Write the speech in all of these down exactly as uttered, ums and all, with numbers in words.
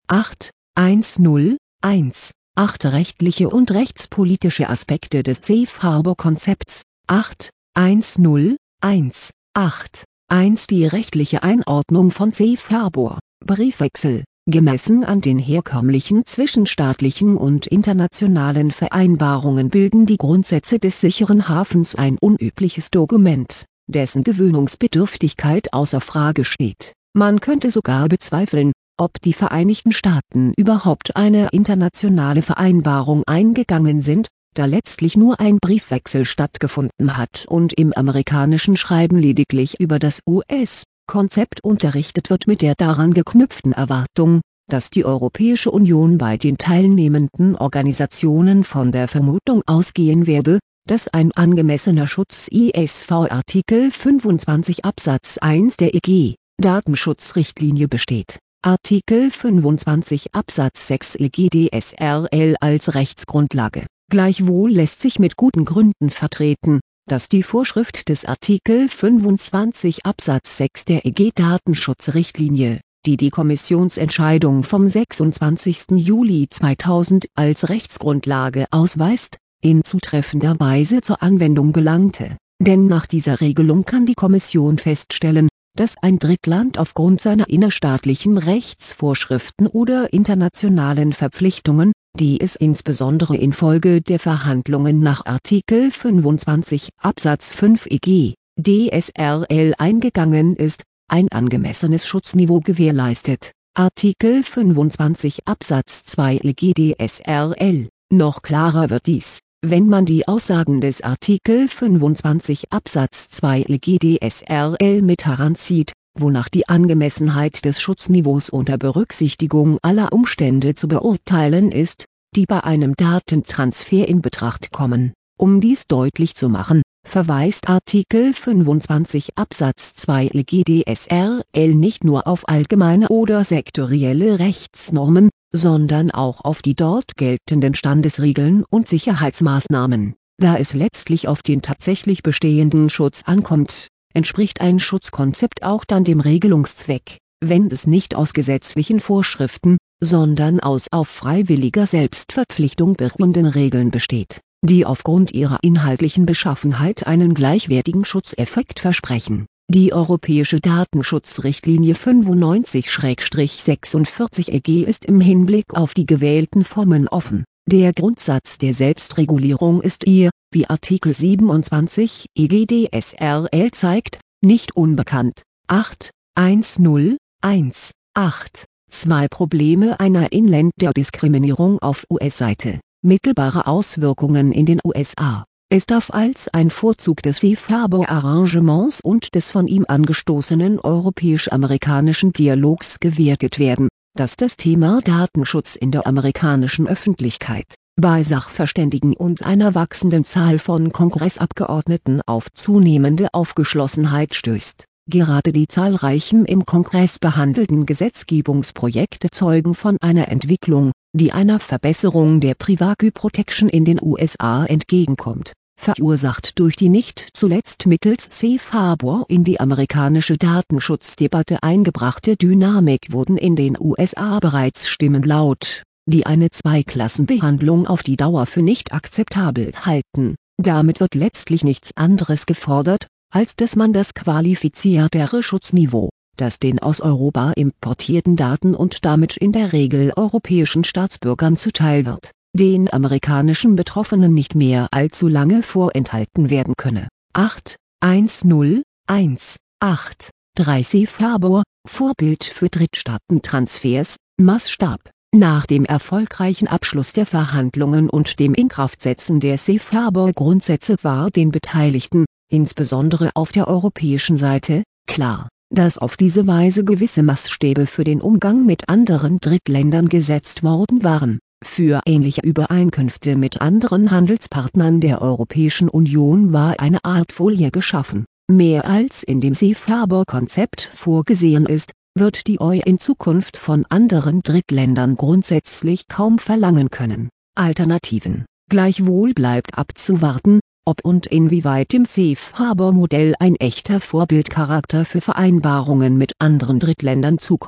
acht Punkt null eins acht Rechtliche und rechtspolitische Aspekte des Safe Harbor-Konzepts. acht Punkt null eins acht eins Die rechtliche Einordnung von Safe Harbor. Briefwechsel. Gemessen an den herkömmlichen zwischenstaatlichen und internationalen Vereinbarungen bilden die Grundsätze des sicheren Hafens ein unübliches Dokument, dessen Gewöhnungsbedürftigkeit außer Frage steht. Man könnte sogar bezweifeln, ob die Vereinigten Staaten überhaupt eine internationale Vereinbarung eingegangen sind, da letztlich nur ein Briefwechsel stattgefunden hat und im amerikanischen Schreiben lediglich über das U S-Konzept unterrichtet wird mit der daran geknüpften Erwartung, dass die Europäische Union bei den teilnehmenden Organisationen von der Vermutung ausgehen werde, dass ein angemessener Schutz I S V-Artikel fünfundzwanzig Absatz eins der E G-Datenschutzrichtlinie besteht. Artikel fünfundzwanzig Absatz sechs E G D S R L als Rechtsgrundlage. Gleichwohl lässt sich mit guten Gründen vertreten, dass die Vorschrift des Artikel fünfundzwanzig Absatz sechs der E G-Datenschutzrichtlinie, die die Kommissionsentscheidung vom sechsundzwanzigsten Juli zweitausend als Rechtsgrundlage ausweist, in zutreffender Weise zur Anwendung gelangte. Denn nach dieser Regelung kann die Kommission feststellen, dass ein Drittland aufgrund seiner innerstaatlichen Rechtsvorschriften oder internationalen Verpflichtungen, die es insbesondere infolge der Verhandlungen nach Artikel fünfundzwanzig Absatz fünf E G D S R L eingegangen ist, ein angemessenes Schutzniveau gewährleistet. Artikel fünfundzwanzig Absatz zwei E G D S R L. Noch klarer wird dies, wenn man die Aussagen des Artikel fünfundzwanzig Absatz zwei E G D S R L mit heranzieht, wonach die Angemessenheit des Schutzniveaus unter Berücksichtigung aller Umstände zu beurteilen ist, die bei einem Datentransfer in Betracht kommen. Um dies deutlich zu machen, verweist Artikel fünfundzwanzig Absatz zwei E G D S R L nicht nur auf allgemeine oder sektorielle Rechtsnormen, sondern auch auf die dort geltenden Standesregeln und Sicherheitsmaßnahmen. Da es letztlich auf den tatsächlich bestehenden Schutz ankommt, entspricht ein Schutzkonzept auch dann dem Regelungszweck, wenn es nicht aus gesetzlichen Vorschriften, sondern aus auf freiwilliger Selbstverpflichtung beruhenden Regeln besteht, die aufgrund ihrer inhaltlichen Beschaffenheit einen gleichwertigen Schutzeffekt versprechen. Die Europäische Datenschutzrichtlinie fünfundneunzig sechsundvierzig E G ist im Hinblick auf die gewählten Formen offen. Der Grundsatz der Selbstregulierung ist ihr, wie Artikel siebenundzwanzig E G D S R L zeigt, nicht unbekannt. acht Punkt null eins acht zwei Probleme einer Inländerdiskriminierung auf U S-Seite. Mittelbare Auswirkungen in den U S A. Es darf als ein Vorzug des Safe Harbor Arrangements und des von ihm angestoßenen europäisch-amerikanischen Dialogs gewertet werden, dass das Thema Datenschutz in der amerikanischen Öffentlichkeit, bei Sachverständigen und einer wachsenden Zahl von Kongressabgeordneten auf zunehmende Aufgeschlossenheit stößt. Gerade die zahlreichen im Kongress behandelten Gesetzgebungsprojekte zeugen von einer Entwicklung, die einer Verbesserung der Privacy Protection in den U S A entgegenkommt. Verursacht durch die nicht zuletzt mittels Safe Harbor in die amerikanische Datenschutzdebatte eingebrachte Dynamik wurden in den U S A bereits Stimmen laut, die eine Zweiklassenbehandlung auf die Dauer für nicht akzeptabel halten. Damit wird letztlich nichts anderes gefordert, als dass man das qualifiziertere Schutzniveau, das den aus Europa importierten Daten und damit in der Regel europäischen Staatsbürgern zuteil wird, den amerikanischen Betroffenen nicht mehr allzu lange vorenthalten werden könne. acht Punkt null eins acht drei Safe Harbor, Vorbild für Drittstaatentransfers, Maßstab. Nach dem erfolgreichen Abschluss der Verhandlungen und dem Inkraftsetzen der Safe Harbor-Grundsätze war den Beteiligten, insbesondere auf der europäischen Seite, klar, dass auf diese Weise gewisse Maßstäbe für den Umgang mit anderen Drittländern gesetzt worden waren. Für ähnliche Übereinkünfte mit anderen Handelspartnern der Europäischen Union war eine Art Folie geschaffen. Mehr als in dem Safe Harbor-Konzept vorgesehen ist, wird die E U in Zukunft von anderen Drittländern grundsätzlich kaum verlangen können. Alternativen. Gleichwohl bleibt abzuwarten, ob und inwieweit dem Safe Harbor-Modell ein echter Vorbildcharakter für Vereinbarungen mit anderen Drittländern zukommt.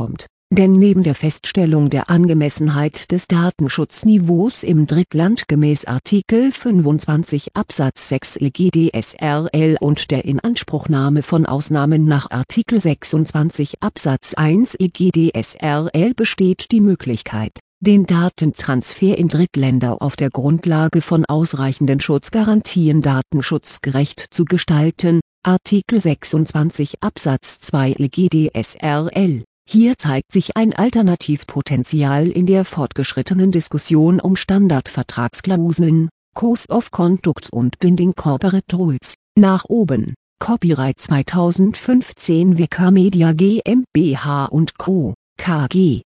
Denn neben der Feststellung der Angemessenheit des Datenschutzniveaus im Drittland gemäß Artikel fünfundzwanzig Absatz sechs E G D S R L und der Inanspruchnahme von Ausnahmen nach Artikel sechsundzwanzig Absatz eins E G D S R L besteht die Möglichkeit, den Datentransfer in Drittländer auf der Grundlage von ausreichenden Schutzgarantien datenschutzgerecht zu gestalten, Artikel sechsundzwanzig Absatz zwei E G D S R L. Hier zeigt sich ein Alternativpotenzial in der fortgeschrittenen Diskussion um Standardvertragsklauseln, Codes of Conduct und Binding Corporate Rules. Nach oben: Copyright zweitausendfünfzehn Wikimedia GmbH und Co. K G